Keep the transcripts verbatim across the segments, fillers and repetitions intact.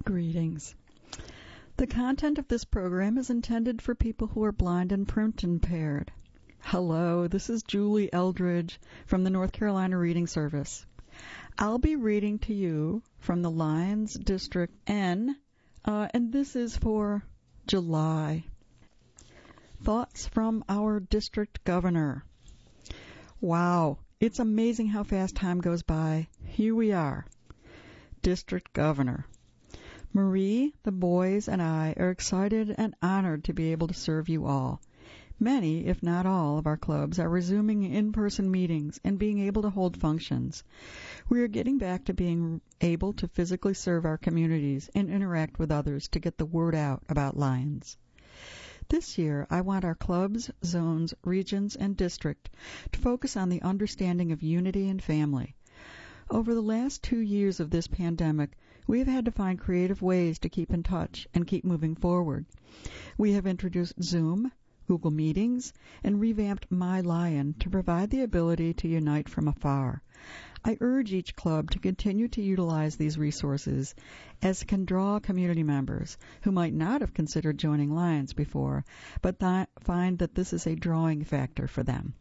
Greetings. The content of this program is intended for people who are blind and print impaired. Hello, this is Julie Eldridge from the North Carolina Reading Service. I'll be reading to you from the Lyons District N, uh, and this is for July. Thoughts from our district governor. Wow, it's amazing how fast time goes by. Here we are. District governor. Marie, the boys, and I are excited and honored to be able to serve you all. Many, if not all, of our clubs are resuming in-person meetings and being able to hold functions. We are getting back to being able to physically serve our communities and interact with others to get the word out about Lyons. This year, I want our clubs, zones, regions, and district to focus on the understanding of unity and family. Over the last two years of this pandemic, we have had to find creative ways to keep in touch and keep moving forward. We have introduced Zoom, Google Meetings, and revamped MyLion to provide the ability to unite from afar. I urge each club to continue to utilize these resources as it can draw community members who might not have considered joining Lyons before, but th- find that this is a drawing factor for them.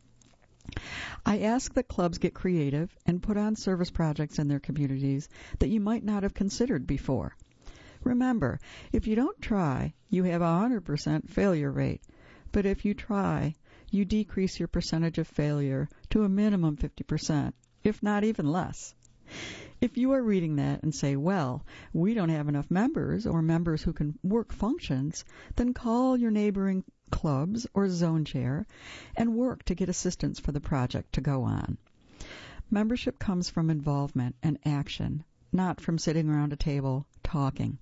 I ask that clubs get creative and put on service projects in their communities that you might not have considered before. Remember, if you don't try, you have a one hundred percent failure rate. But if you try, you decrease your percentage of failure to a minimum fifty percent, if not even less. If you are reading that and say, well, we don't have enough members or members who can work functions, then call your neighboring clubs or zone chair and work to get assistance for the project to go on. Membership comes from involvement and action, not from sitting around a table talking.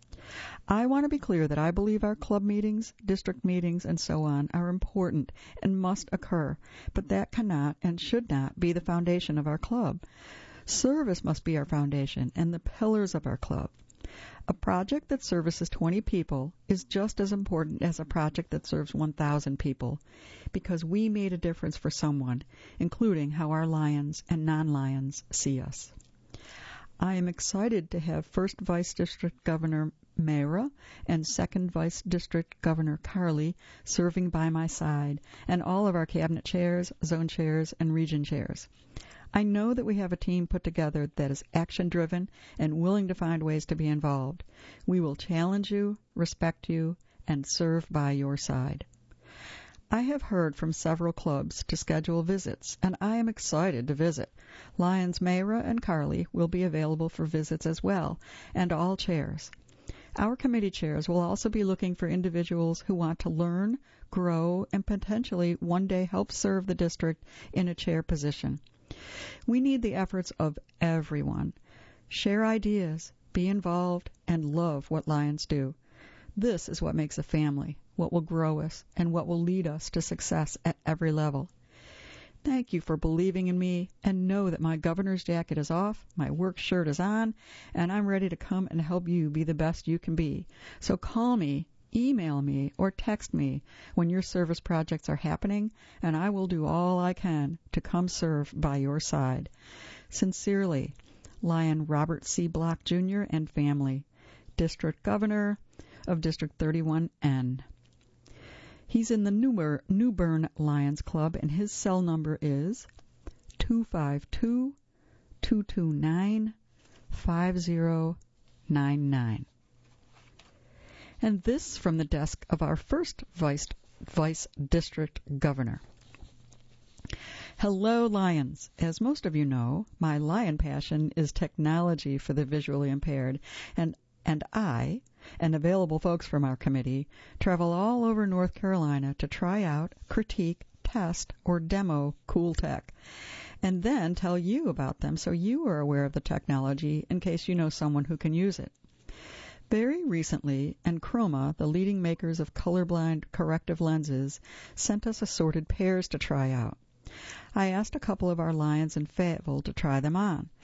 I want to be clear that I believe our club meetings, district meetings, and so on are important and must occur, but that cannot and should not be the foundation of our club. Service must be our foundation and the pillars of our club. A project that services twenty people is just as important as a project that serves one thousand people, because we made a difference for someone, including how our Lyons and non-Lyons see us. I am excited to have First Vice District Governor Mayra and Second Vice District Governor Carly serving by my side, and all of our cabinet chairs, zone chairs, and region chairs. I know that we have a team put together that is action-driven and willing to find ways to be involved. We will challenge you, respect you, and serve by your side. I have heard from several clubs to schedule visits, and I am excited to visit. Lyons, Mayra, and Carly will be available for visits as well, and all chairs. Our committee chairs will also be looking for individuals who want to learn, grow, and potentially one day help serve the district in a chair position. We need the efforts of everyone. Share ideas, be involved, and love what Lyons do. This is what makes a family, what will grow us, and what will lead us to success at every level. Thank you for believing in me, and know that my governor's jacket is off, my work shirt is on, and I'm ready to come and help you be the best you can be. So call me, email me, or text me when your service projects are happening, and I will do all I can to come serve by your side. Sincerely, Lyon Robert C. Block, Junior and family, District Governor of District thirty-one N. He's in the Newber, New Bern Lyons Club, and his cell number is two five two, two two nine, five zero nine nine. And this from the desk of our first Vice, Vice District Governor. Hello, Lyons. As most of you know, my Lyon passion is technology for the visually impaired, and and I, and available folks from our committee, travel all over North Carolina to try out, critique, test, or demo cool tech, and then tell you about them so you are aware of the technology in case you know someone who can use it. Very recently, Enchroma, the leading makers of colorblind corrective lenses, sent us assorted pairs to try out. I asked a couple of our Lyons in Fayetteville to try them on.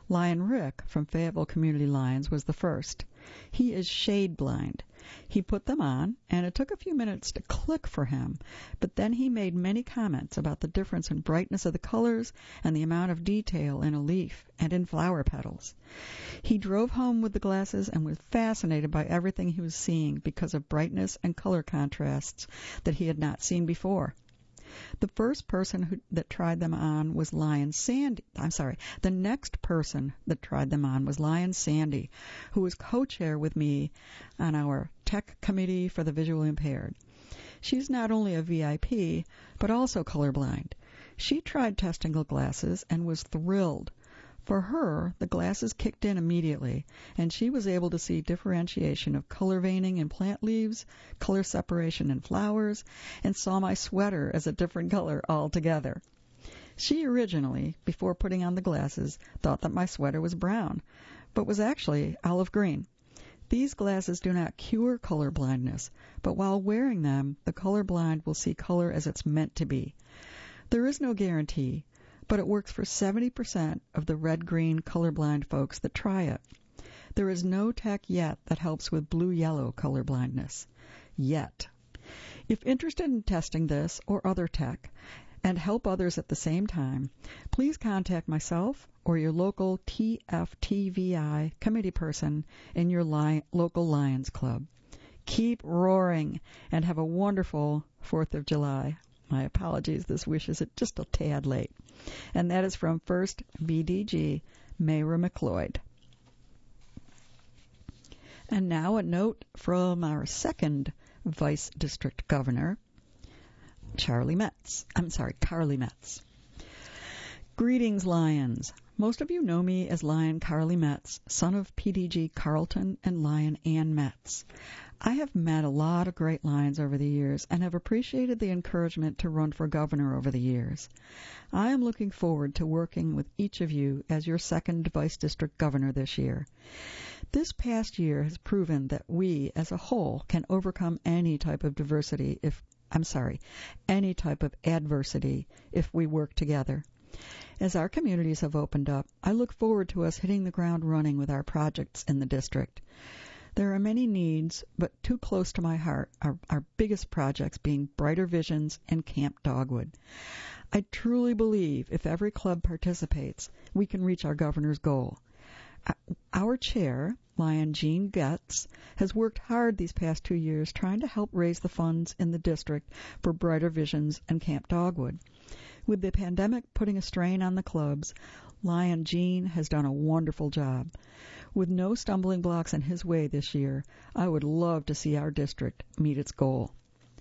Lion Rick from Fayetteville Community Lions was the first. He is shade blind. He put them on, and it took a few minutes to click for him, but then he made many comments about the difference in brightness of the colors and the amount of detail in a leaf and in flower petals. He drove home with the glasses and was fascinated by everything he was seeing because of brightness and color contrasts that he had not seen before. The first person who, that tried them on was Lion Sandy. I'm sorry. The next person that tried them on was Lion Sandy, who was co-chair with me on our tech committee for the visually impaired. She's not only a V I P, but also colorblind. She tried testing the glasses and was thrilled. For her, the glasses kicked in immediately, and she was able to see differentiation of color veining in plant leaves, color separation in flowers, and saw my sweater as a different color altogether. She originally, before putting on the glasses, thought that my sweater was brown, but was actually olive green. These glasses do not cure color blindness, but while wearing them, the colorblind will see color as it's meant to be. There is no guarantee, but it works for seventy percent of the red-green colorblind folks that try it. There is no tech yet that helps with blue-yellow colorblindness. Yet. If interested in testing this or other tech and help others at the same time, please contact myself or your local T F T V I committee person in your li- local Lions Club. Keep roaring and have a wonderful fourth of July. My apologies, this wish is just a tad late. And that is from First B D G, Mayra McLeod. And now a note from our second Vice District Governor, Charlie Metz. I'm sorry, Carly Metz. Greetings, Lions. Most of you know me as Lion Carly Metz, son of P D G Carlton and Lion Ann Metz. I have met a lot of great Lions over the years and have appreciated the encouragement to run for governor over the years. I am looking forward to working with each of you as your second Vice District Governor this year. This past year has proven that we, as a whole, can overcome any type of diversity if, I'm sorry, any type of adversity if we work together. As our communities have opened up, I look forward to us hitting the ground running with our projects in the district. There are many needs, but too close to my heart are our biggest projects being Brighter Visions and Camp Dogwood. I truly believe if every club participates, we can reach our governor's goal. Our chair, Lion Jean Getz, has worked hard these past two years trying to help raise the funds in the district for Brighter Visions and Camp Dogwood. With the pandemic putting a strain on the clubs, Lion Jean has done a wonderful job. With no stumbling blocks in his way this year, I would love to see our district meet its goal.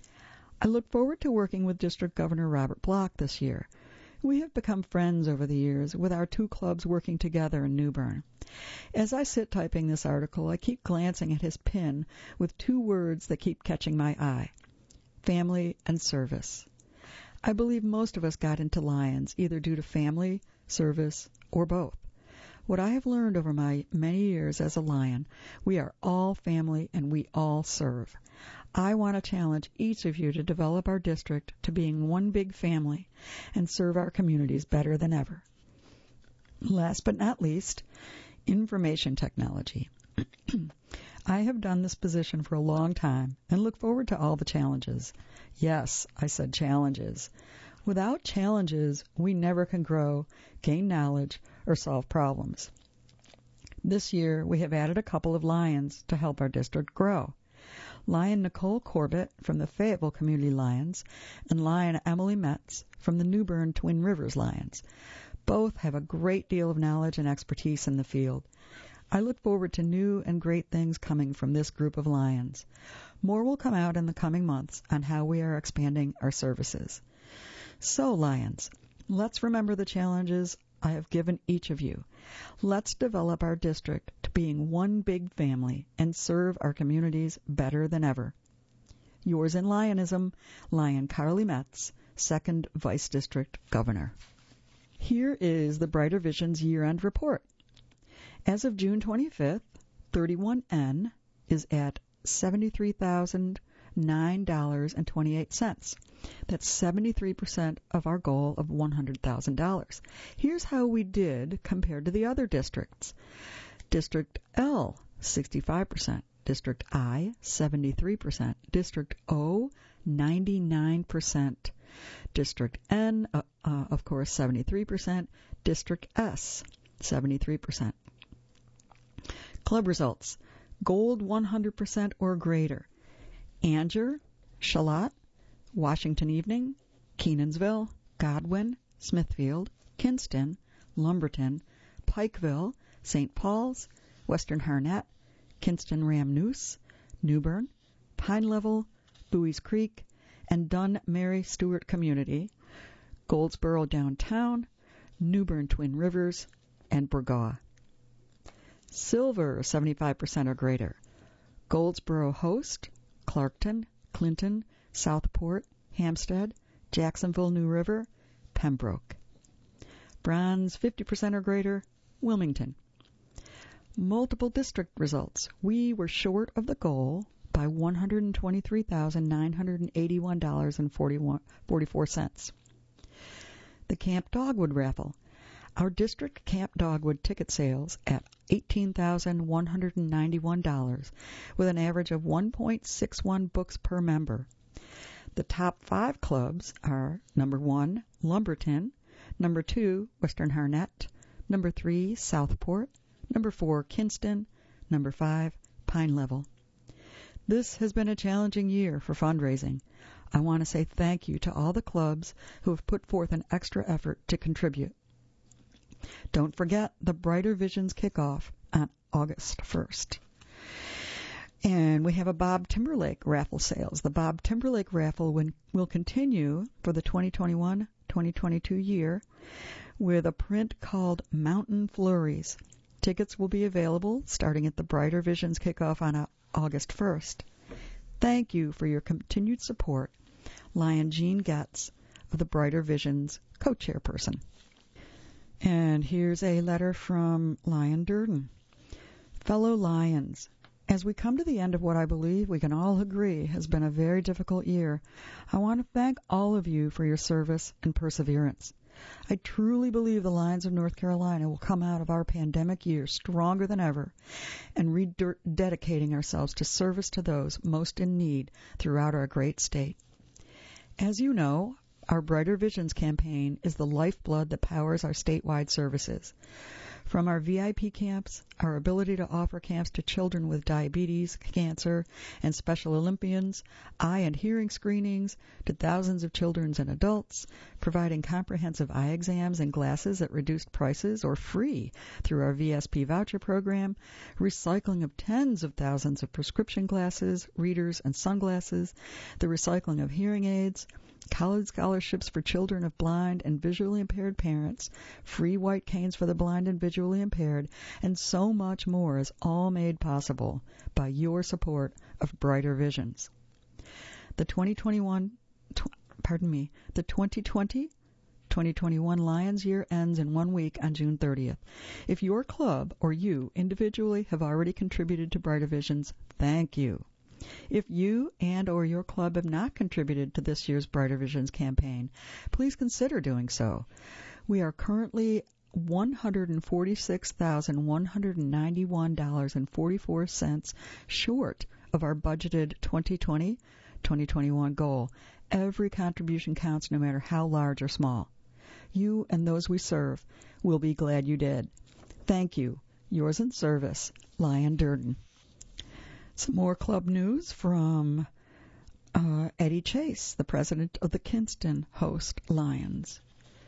I look forward to working with District Governor Robert Block this year. We have become friends over the years, with our two clubs working together in New Bern. As I sit typing this article, I keep glancing at his pen with two words that keep catching my eye: family and service. I believe most of us got into Lions either due to family, service, or both. What I have learned over my many years as a Lion, we are all family and we all serve. I want to challenge each of you to develop our district to being one big family and serve our communities better than ever. Last but not least, information technology. I have done this position for a long time and look forward to all the challenges. Yes, I said challenges. Without challenges, we never can grow, gain knowledge, or solve problems. This year, we have added a couple of Lions to help our district grow. Lion Nicole Corbett from the Fayetteville Community Lions and Lion Emily Metz from the New Bern Twin Rivers Lions. Both have a great deal of knowledge and expertise in the field. I look forward to new and great things coming from this group of Lions. More will come out in the coming months on how we are expanding our services. So, Lions, let's remember the challenges I have given each of you. Let's develop our district to being one big family and serve our communities better than ever. Yours in Lionism, Lion Carly Metz, second Vice District Governor. Here is the Brighter Visions year-end report. As of June twenty-fifth, thirty-one N is at seventy-three thousand nine dollars and twenty-eight cents. That's seventy-three percent of our goal of one hundred thousand dollars. Here's how we did compared to the other districts. District L, sixty-five percent. District I, seventy-three percent. District O, ninety-nine percent. District N, uh, uh, of course, seventy-three percent. District S, seventy-three percent. Club results. Gold one hundred percent or greater. Anger, Shalott, Washington Evening, Kenansville, Godwin, Smithfield, Kinston, Lumberton, Pikeville, Saint Paul's, Western Harnett, Kinston Ramnoose, Newbern, Pine Level, Bowie's Creek, and Dunn Mary Stewart Community, Goldsboro Downtown, Newbern Twin Rivers, and Burgaw. Silver, seventy-five percent or greater. Goldsboro Host, Clarkton, Clinton, Southport, Hampstead, Jacksonville New River, Pembroke. Bronze, fifty percent or greater, Wilmington. Multiple district results. We were short of the goal by one hundred twenty-three thousand nine hundred eighty-one dollars and forty-four cents. The Camp Dogwood Raffle. Our district Camp Dogwood ticket sales at eighteen thousand one hundred ninety-one dollars with an average of one point six one books per member. The top five clubs are number one, Lumberton, number two, Western Harnett, number three, Southport, number four, Kinston, number five, Pine Level. This has been a challenging year for fundraising. I want to say thank you to all the clubs who have put forth an extra effort to contribute. Don't forget the Brighter Visions kickoff on August first. And we have a Bob Timberlake raffle sales. The Bob Timberlake raffle will continue for the twenty twenty-one twenty twenty-two year with a print called Mountain Flurries. Tickets will be available starting at the Brighter Visions kickoff on August first. Thank you for your continued support. Lion Jean Getz of the Brighter Visions co-chairperson. And here's a letter from Lion Durden. Fellow Lions, as we come to the end of what I believe we can all agree has been a very difficult year, I want to thank all of you for your service and perseverance. I truly believe the Lions of North Carolina will come out of our pandemic year stronger than ever and rededicating ourselves to service to those most in need throughout our great state. As you know, our Brighter Visions campaign is the lifeblood that powers our statewide services. From our V I P camps, our ability to offer camps to children with diabetes, cancer, and Special Olympians, eye and hearing screenings, to thousands of children and adults, providing comprehensive eye exams and glasses at reduced prices or free through our V S P voucher program, recycling of tens of thousands of prescription glasses, readers, and sunglasses, the recycling of hearing aids, college scholarships for children of blind and visually impaired parents, free white canes for the blind and visually impaired, and so much more is all made possible by your support of Brighter Visions. The twenty twenty-one, tw- pardon me, the twenty twenty twenty twenty-one Lions year ends in one week on June thirtieth. If your club or you individually have already contributed to Brighter Visions, thank you. If you and or your club have not contributed to this year's Brighter Visions campaign, please consider doing so. We are currently one hundred forty-six thousand one hundred ninety-one dollars and forty-four cents short of our budgeted twenty twenty twenty twenty-one goal. Every contribution counts, no matter how large or small. You and those we serve will be glad you did. Thank you. Yours in service, Lion Durden. Some more club news from uh, Eddie Chase, the president of the Kinston Host Lions.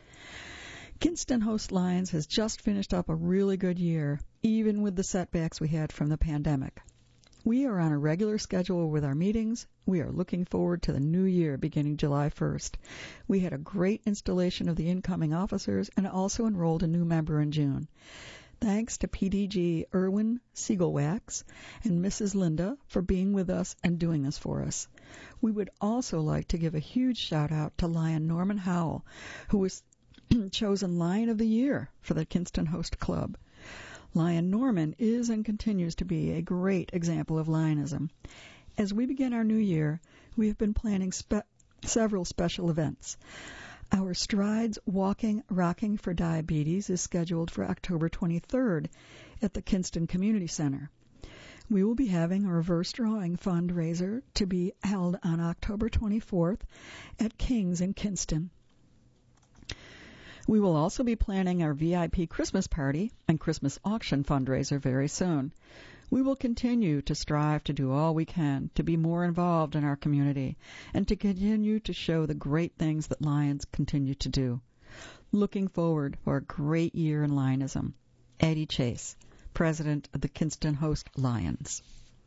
Kinston Host Lions has just finished up a really good year, even with the setbacks we had from the pandemic. We are on a regular schedule with our meetings. We are looking forward to the new year beginning July first. We had a great installation of the incoming officers and also enrolled a new member in June. Thanks to P D G Erwin Siegelwax and Missus Linda for being with us and doing this for us. We would also like to give a huge shout out to Lion Norman Howell, who was chosen Lion of the Year for the Kinston Host Club. Lion Norman is and continues to be a great example of Lionism. As we begin our new year, we have been planning spe- several special events. Our Strides Walking, Rocking for Diabetes is scheduled for October twenty-third at the Kinston Community Center. We will be having a reverse drawing fundraiser to be held on October twenty-fourth at King's in Kinston. We will also be planning our V I P Christmas party and Christmas auction fundraiser very soon. We will continue to strive to do all we can to be more involved in our community and to continue to show the great things that Lions continue to do. Looking forward for a great year in Lionism. Eddie Chase, President of the Kinston Host Lions.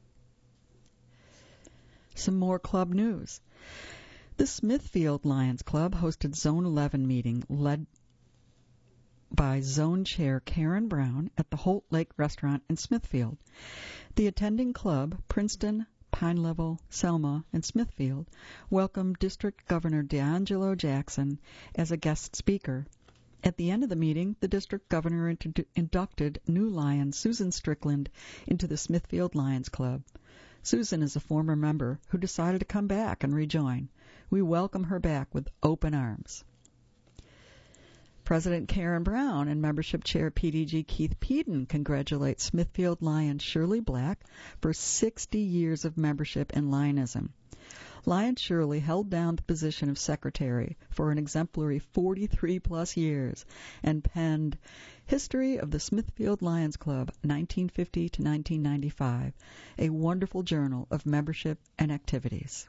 Some more club news. The Smithfield Lions Club hosted Zone eleven meeting led by Zone Chair Karen Brown at the Holt Lake Restaurant in Smithfield. The attending club, Princeton, Pine Level, Selma, and Smithfield, welcomed District Governor DeAngelo Jackson as a guest speaker. At the end of the meeting, the District Governor introdu- inducted new Lion Susan Strickland into the Smithfield Lions Club. Susan is a former member who decided to come back and rejoin. We welcome her back with open arms. President Karen Brown and Membership Chair P D G Keith Peden congratulate Smithfield Lion Shirley Black for sixty years of membership in Lionism. Lion Shirley held down the position of secretary for an exemplary forty-three plus years and penned History of the Smithfield Lions Club, nineteen fifty to nineteen ninety-five, a wonderful journal of membership and activities.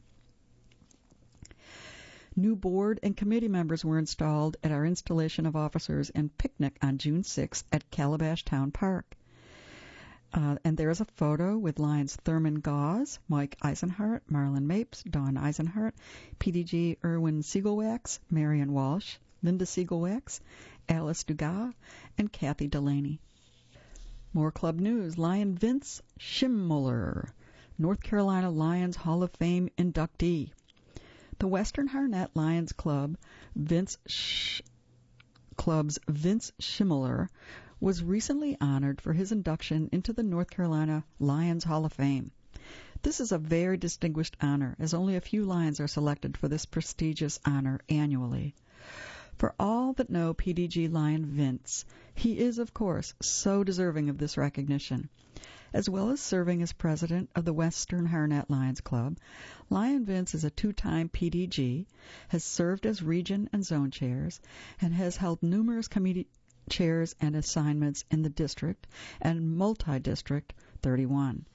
New board and committee members were installed at our installation of officers and picnic on June sixth at Calabash Town Park. Uh, and there is a photo with Lions Thurman Gauze, Mike Eisenhart, Marlon Mapes, Dawn Eisenhart, P D G Erwin Siegelwax, Marion Walsh, Linda Siegelwax, Alice Dugas, and Kathy Delaney. More club news. Lion Vince Schimmuller, North Carolina Lions Hall of Fame inductee. The Western Harnett Lions Club, Vince Sh- Club's Vince Schimmuller, was recently honored for his induction into the North Carolina Lions Hall of Fame. This is a very distinguished honor, as only a few Lions are selected for this prestigious honor annually. For all that know P D G Lion Vince, he is, of course, so deserving of this recognition. As well as serving as president of the Western Harnett Lions Club, Lion Vince is a two-time P D G, has served as region and zone chairs, and has held numerous committee chairs and assignments in the district and multi-district thirty-one.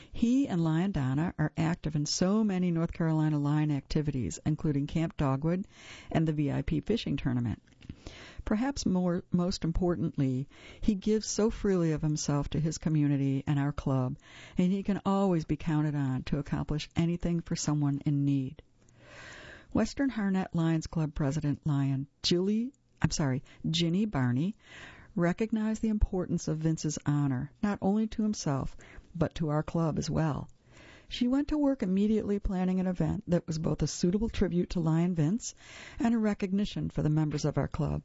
He and Lion Donna are active in so many North Carolina Lion activities, including Camp Dogwood and the V I P Fishing Tournament. Perhaps more, most importantly, he gives so freely of himself to his community and our club, and he can always be counted on to accomplish anything for someone in need. Western Harnett Lions Club President Lion Julie, I'm sorry, Ginny Barney, recognized the importance of Vince's honor, not only to himself, but to our club as well. She went to work immediately planning an event that was both a suitable tribute to Lion Vince and a recognition for the members of our club.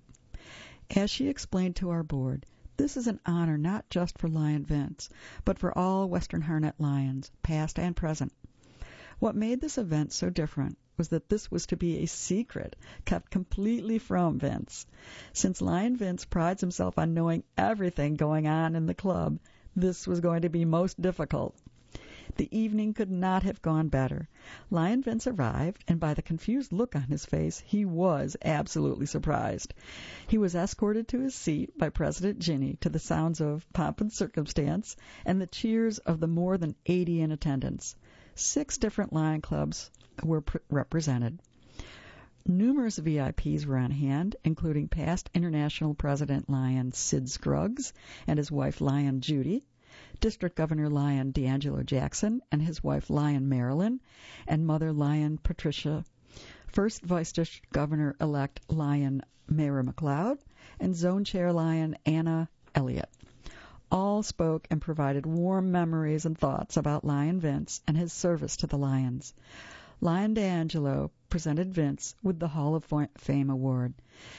As she explained to our board, this is an honor not just for Lion Vince, but for all Western Harnett Lions, past and present. What made this event so different was that this was to be a secret, kept completely from Vince. Since Lion Vince prides himself on knowing everything going on in the club, this was going to be most difficult. The evening could not have gone better. Lion Vince arrived, and by the confused look on his face, he was absolutely surprised. He was escorted to his seat by President Ginny to the sounds of Pomp and Circumstance and the cheers of the more than eighty in attendance. Six different Lion clubs were pr- represented. Numerous V I Ps were on hand, including past International President Lion Sid Scruggs and his wife Lion Judy, District Governor Lion DeAngelo Jackson and his wife Lion Marilyn, and Mother Lion Patricia, First Vice District Governor-elect Lion Mara McLeod, and Zone Chair Lion Anna Elliott. All spoke and provided warm memories and thoughts about Lion Vince and his service to the Lions. Lion DeAngelo presented Vince with the Hall of Fame Award.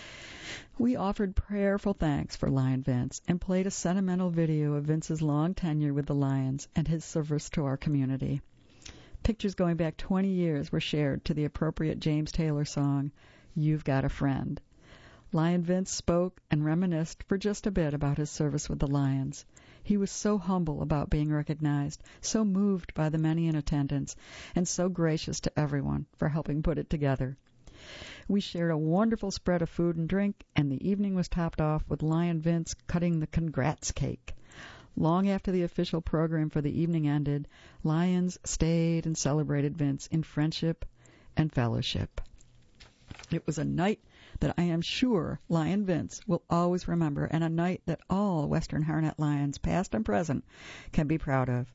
We offered prayerful thanks for Lion Vince and played a sentimental video of Vince's long tenure with the Lions and his service to our community. Pictures going back twenty years were shared to the appropriate James Taylor song, You've Got a Friend. Lion Vince spoke and reminisced for just a bit about his service with the Lions. He was so humble about being recognized, so moved by the many in attendance, and so gracious to everyone for helping put it together. We shared a wonderful spread of food and drink, and the evening was topped off with Lion Vince cutting the congrats cake. Long after the official program for the evening ended, Lions stayed and celebrated Vince in friendship and fellowship. It was a night that I am sure Lion Vince will always remember, and a night that all Western Harnett Lions, past and present, can be proud of.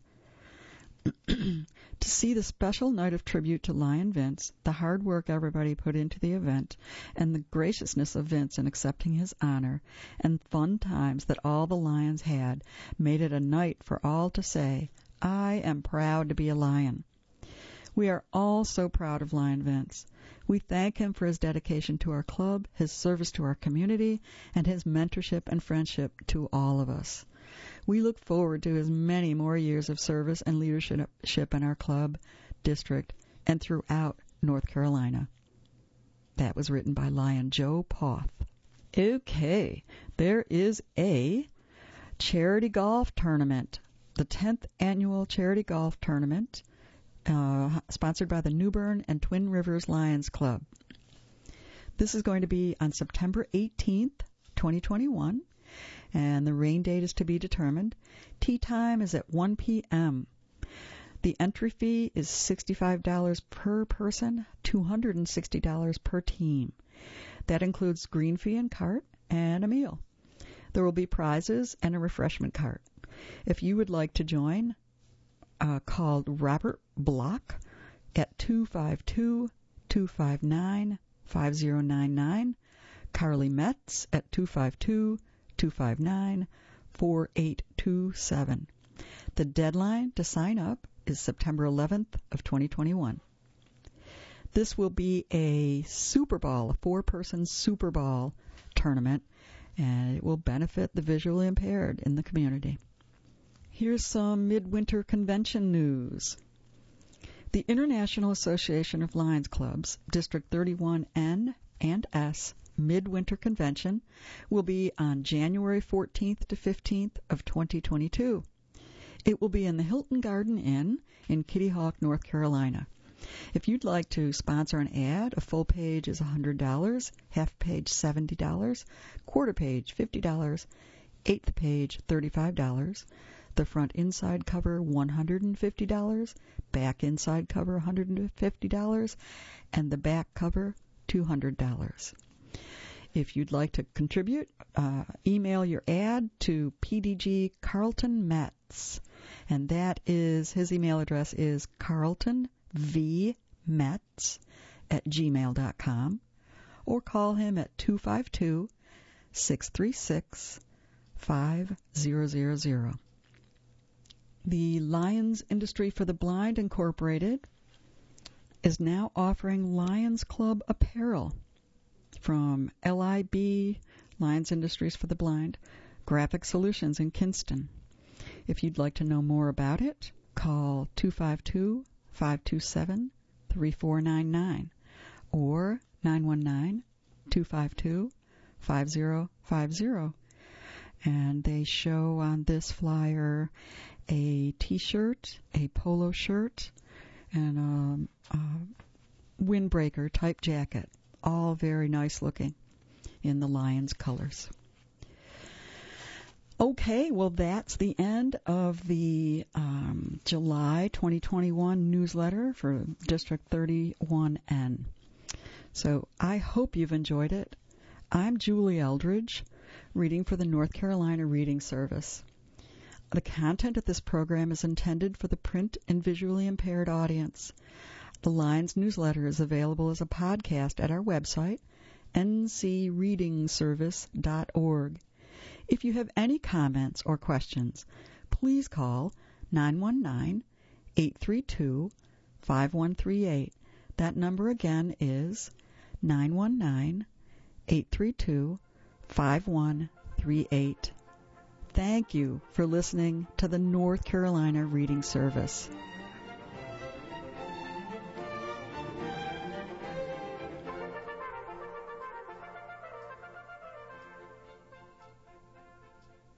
To see the special night of tribute to Lion Vince, the hard work everybody put into the event, and the graciousness of Vince in accepting his honor, and fun times that all the Lions had, made it a night for all to say, I am proud to be a Lion. We are all so proud of Lion Vince. We thank him for his dedication to our club, his service to our community, and his mentorship and friendship to all of us. We look forward to his many more years of service and leadership in our club, district, and throughout North Carolina. That was written by Lion Joe Poth. Okay, there is a charity golf tournament, the tenth annual charity golf tournament, uh, sponsored by the New Bern and Twin Rivers Lions Club. This is going to be on September eighteenth, twenty twenty-one. And the rain date is to be determined. Tee time is at one p.m. The entry fee is sixty-five dollars per person, two hundred sixty dollars per team. That includes green fee and cart and a meal. There will be prizes and a refreshment cart. If you would like to join, uh, call Robert Block at two five two, two five nine, five zero nine nine, Carly Metz at two five two, two five nine, four eight two seven. The deadline to sign up is September eleventh of twenty twenty-one. This will be a Super Ball, a four-person Super Ball tournament, and it will benefit the visually impaired in the community. Here's some midwinter convention news. The International Association of Lions Clubs, District thirty-one N and S, Midwinter Convention will be on January fourteenth to fifteenth of twenty twenty-two. It will be in the Hilton Garden Inn in Kitty Hawk, North Carolina. If you'd like to sponsor an ad, a full page is one hundred dollars, half page seventy dollars, quarter page fifty dollars, eighth page thirty-five dollars, the front inside cover one hundred fifty dollars, back inside cover one hundred fifty dollars, and the back cover two hundred dollars. If you'd like to contribute, uh, email your ad to P D G Carlton Metz, and that is, his email address is carltonvmetz at gmail dot com, or call him at two five two, six three six, five zero zero zero. The Lions Industry for the Blind Incorporated is now offering Lions Club apparel from L I B, Lions Industries for the Blind, Graphic Solutions in Kinston. If you'd like to know more about it, call two five two, five two seven, three four nine nine or nine one nine, two five two, five zero five zero. And they show on this flyer a t-shirt, a polo shirt, and a, a windbreaker type jacket. All very nice looking in the Lions colors. Okay, well, that's the end of the um, July twenty twenty-one newsletter for District thirty-one N. So I hope you've enjoyed it. I'm Julie Eldridge, reading for the North Carolina Reading Service. The content of this program is intended for the print and visually impaired audience. The Lions newsletter is available as a podcast at our website, n c reading service dot org. If you have any comments or questions, please call nine one nine, eight three two, five one three eight. That number again is nine one nine, eight three two, five one three eight. Thank you for listening to the North Carolina Reading Service.